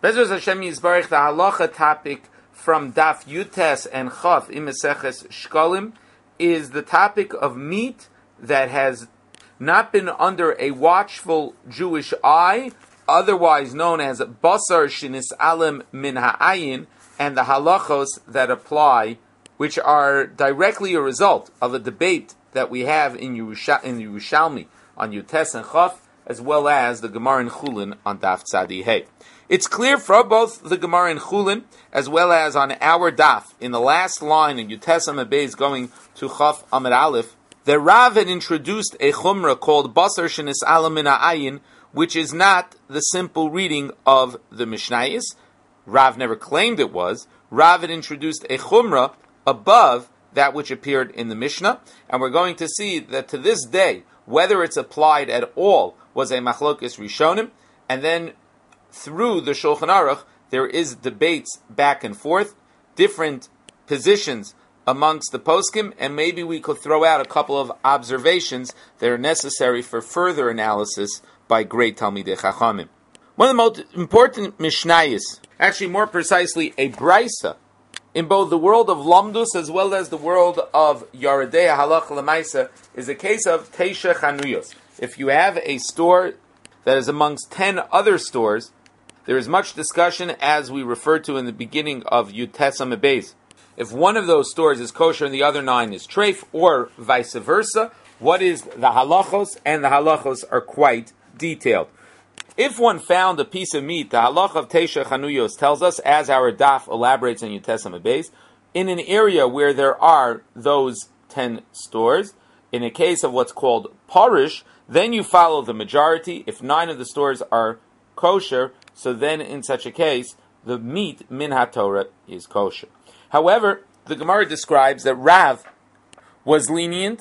Bezos Hashem Yisbarich, the halacha topic from Daf Yutes and Chaf in Maseches Shkalim is the topic of meat that has not been under a watchful Jewish eye, otherwise known as Basar Shinis Alim Min Ha'ayin, and the halachos that apply, which are directly a result of a debate that we have in Yerushalmi on Yutes and Chaf, as well as the Gemara in Chulin on Daf Tzadi Hey. It's clear from both the Gemara in Chulin as well as on our Daf in the last line in Yutes Amud Beis going to Chaf Amud Aleph that Rav had introduced a chumrah called Basar Shenis Alam Min Ha'ayin, which is not the simple reading of the Mishnayos. Rav never claimed it was. Rav had introduced a chumrah above that which appeared in the Mishnah, and we're going to see that to this day, whether it's applied at all was a machlokes rishonim, and then through the Shulchan Aruch, there is debates back and forth, different positions amongst the poskim, and maybe we could throw out a couple of observations that are necessary for further analysis by great Talmidei Chachamim. One of the most important Mishnayos, actually more precisely a Brisa, in both the world of Lamdus as well as the world of Yaredei Halacha L'Maisa, is a case of Teisha Chanuyos. If you have a store that is amongst 10 other stores, there is much discussion, as we referred to in the beginning of Yutes Amud Beis. If one of those stores is kosher and the other 9 is treif, or vice versa, what is the halachos? And the halachos are quite detailed. If one found a piece of meat, the halacha of Teisha Chanuyos tells us, as our daf elaborates in Yutes Amud Beis, in an area where there are those 10 stores, in a case of what's called parish, then you follow the majority. If 9 of the stores are kosher, so then in such a case, the meat min haTorah is kosher. However, the Gemara describes that Rav was lenient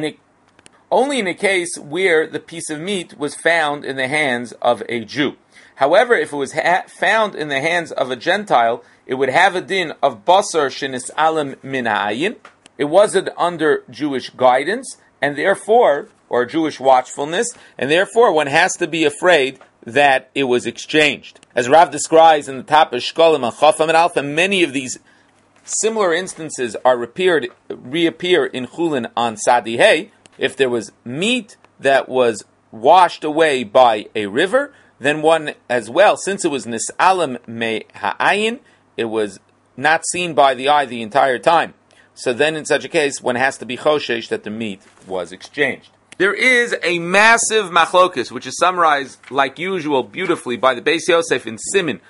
only in a case where the piece of meat was found in the hands of a Jew. However, if it was found in the hands of a Gentile, it would have a din of basar shenis alam min ha'ayin. It wasn't under Jewish guidance, and therefore, or Jewish watchfulness, and therefore one has to be afraid that it was exchanged. As Rav describes in the top of Shkalim and Chaf Amud Aleph, many of these similar instances reappear in Chulin on Tzadi Hey. If there was meat that was washed away by a river, then one as well, since it was Nis'alam Me Ha'ayin, it was not seen by the eye the entire time. So then in such a case, one has to be choshesh that the meat was exchanged. There is a massive machlokus, which is summarized, like usual, beautifully by the Beis Yosef in Siman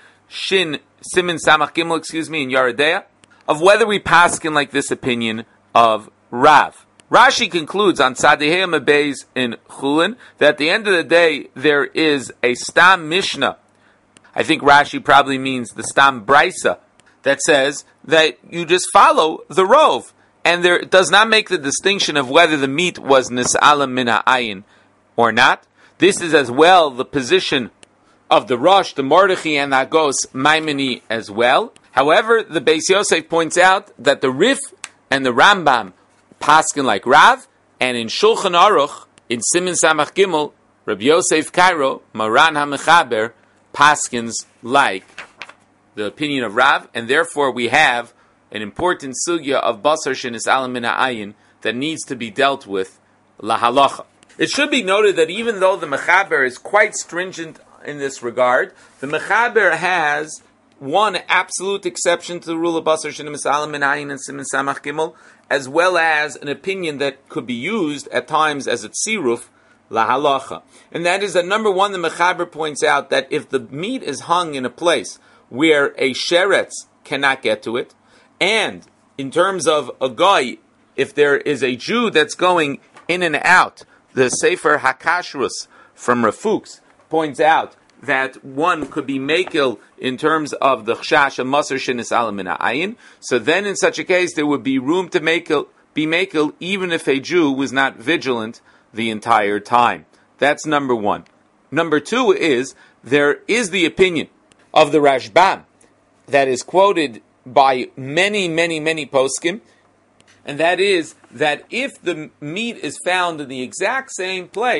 Samach Gimel, in Yaredei, of whether we paskin like this opinion of Rav. Rashi concludes on Tzadi Hey Amud Beis in Chulin that at the end of the day, there is a Stam Mishnah. I think Rashi probably means the Stam Brisa, that says that you just follow the Rov. And there does not make the distinction of whether the meat was Nis'alam Min Ha'ayin or not. This is as well the position of the Rosh, the Mordechai, and the Agos Maimoni as well. However, the Beis Yosef points out that the Rif and the Rambam paskin like Rav, and in Shulchan Aruch, in Siman Samach Gimel, Rabbi Yosef Kairo, Maran HaMechaber, paskins like the opinion of Rav, and therefore we have an important sugya of Basar Shenis Alam Min Ha'ayin that needs to be dealt with lahalacha. It should be noted that even though the Mechaber is quite stringent in this regard, the Mechaber has one absolute exception to the rule of Basar Shenis Alam Min Ha'ayin and Siman Samach Gimel, as well as an opinion that could be used at times as a tziruf lahalacha. And that is that number one, the Mechaber points out that if the meat is hung in a place where a sheretz cannot get to it, and in terms of a guy, if there is a Jew that's going in and out, the Sefer HaKashrus from Rafux points out that one could be makel in terms of the chshash and masar shenis alam min ha'ayin. So then in such a case, there would be room to be makel even if a Jew was not vigilant the entire time. That's number one. Number two is, there is the opinion of the Rashbam that is quoted by many poskim, and that is that if the meat is found in the exact same place,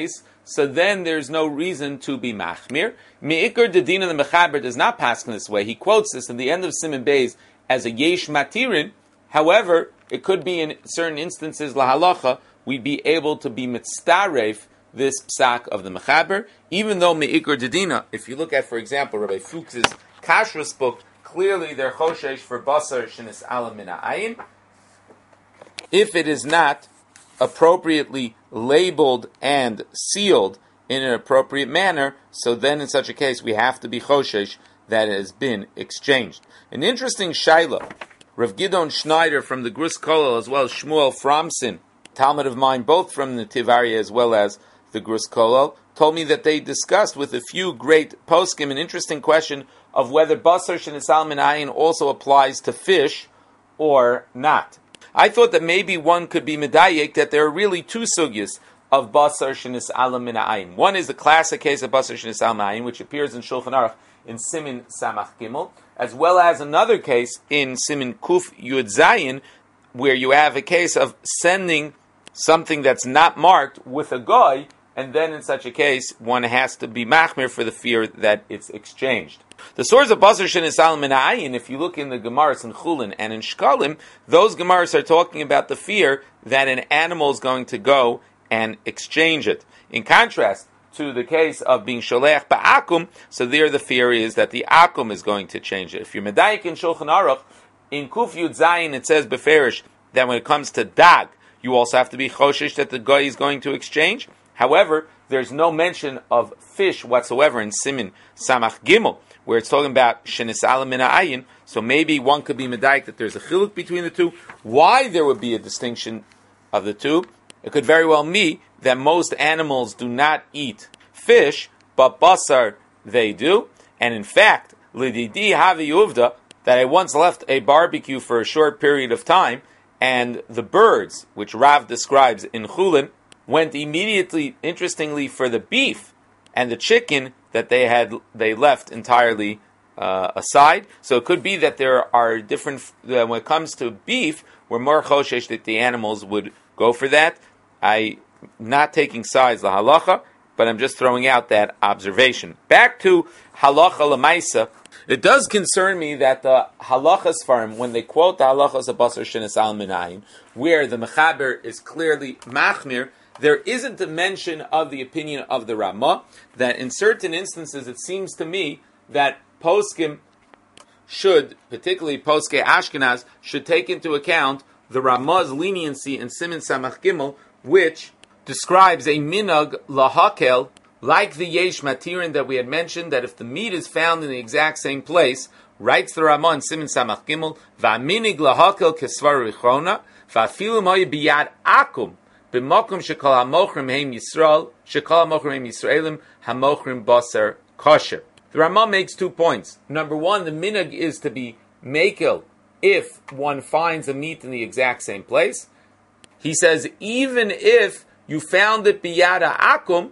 so then there's no reason to be machmir. Me'ikr dedina, the Mechaber does not pass in this way. He quotes this in the end of Siman Beis as a yesh matirin. However, it could be in certain instances, lahalacha, we'd be able to be mitzdaref this psak of the Mechaber, even though me'ikr dedina, if you look at, for example, Rabbi Fuchs's Kashrus book, clearly they're choshesh for basar shenis alam min ha'ayin. If it is not appropriately labeled and sealed in an appropriate manner, so then in such a case we have to be choshesh that it has been exchanged. An interesting shaila, Rav Gidon Schneider from the Grus Kollel, as well as Shmuel Framson, Talmud of mine, both from the Tivaria as well as the Grus Kollel, told me that they discussed with a few great poskim an interesting question of whether basar shenisal min ayin also applies to fish or not. I thought that maybe one could be medayek that there are really two sugyas of basar shenisal min ayin. One is the classic case of basar shenisal min ayin, which appears in Shulchan Aruch in Simin Samach Gimel, as well as another case in Simin Kuf Yud Zayin, where you have a case of sending something that's not marked with a goy, and then in such a case, one has to be machmir for the fear that it's exchanged. The source of basar shenisal min ha'ayin, if you look in the Gemaras in Chulin and in Shkalim, those Gemaras are talking about the fear that an animal is going to go and exchange it. In contrast to the case of being sholech ba'akum, so there the fear is that the akum is going to change it. If you're medayik in Shulchan Aruch, in Kuf Yud Zayin it says beferish that when it comes to dag, you also have to be choshesh that the guy is going to exchange. However, there's no mention of fish whatsoever in Simin Samach Gimel, where it's talking about shenisal min ha'ayin. So maybe one could be medayik that there's a chiluk between the two. Why there would be a distinction of the two? It could very well be that most animals do not eat fish, but basar they do. And in fact, lididi havi uvda, that I once left a barbecue for a short period of time, and the birds, which Rav describes in Chulin, went immediately, interestingly, for the beef and the chicken that they left entirely aside. So it could be that there are different, when it comes to beef, we're more choshesh that the animals would go for that. I'm not taking sides la halacha, but I'm just throwing out that observation. Back to halacha lemaisa, it does concern me that the halachas farm, when they quote the halachas of basar shenisal min ha'ayin, where the Mechaber is clearly machmir, there isn't a mention of the opinion of the Ramah, that in certain instances it seems to me that poskim should, particularly poskei Ashkenaz, should take into account the Ramah's leniency in Simin Samach Gimel, which describes a minag lahakel, like the yesh matirin that we had mentioned, that if the meat is found in the exact same place, writes the Ramah in Simin Samach Gimel, va'minig lahakel kesvar richona, va'afilu moye biyad akum, b'mokum shekol hamochrim heim Yisrael, shekol hamochrim heim Yisraelim, hamochrim basar kosher. The Ramah makes 2 points. Number one, the minhag is to be mekel if one finds a meat in the exact same place. He says, even if you found it biyada akum,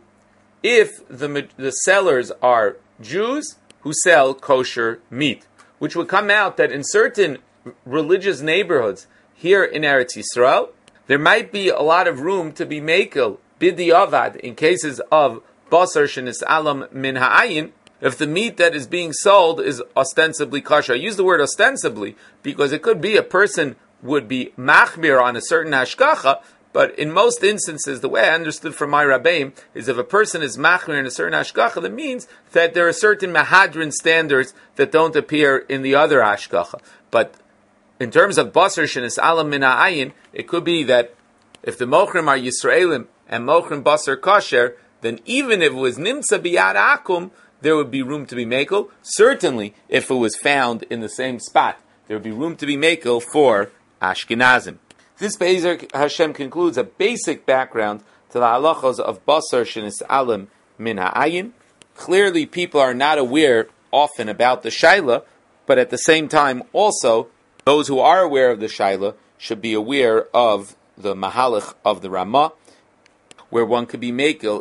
if the sellers are Jews who sell kosher meat, which would come out that in certain religious neighborhoods here in Eretz Yisrael, there might be a lot of room to be mekel bidi avad in cases of basar shenisal min ha'ayin, if the meat that is being sold is ostensibly kosher. I use the word ostensibly because it could be a person would be machmir on a certain hashgacha, but in most instances, the way I understood from my rabbeim is if a person is machmir in a certain hashgacha, that means that there are certain mahadrin standards that don't appear in the other hashgacha. But in terms of basar shenisal min ha'ayin, it could be that if the mochrim are Yisraelim and mochrim basar kosher, then even if it was nimtza biyad akum, there would be room to be mekel. Certainly, if it was found in the same spot, there would be room to be mekel for Ashkenazim. This Be'ezer Hashem concludes a basic background to the halachos of basar shenisal min ha'ayin. Clearly, people are not aware often about the shaila, but at the same time, also, those who are aware of the shaila should be aware of the mahalach of the Ramah, where one could be mekel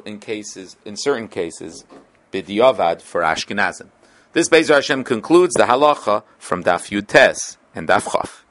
in certain cases, b'diavad for Ashkenazim. This Be'ezer Hashem concludes the halacha from Daf Yud Tes and Daf Chaf.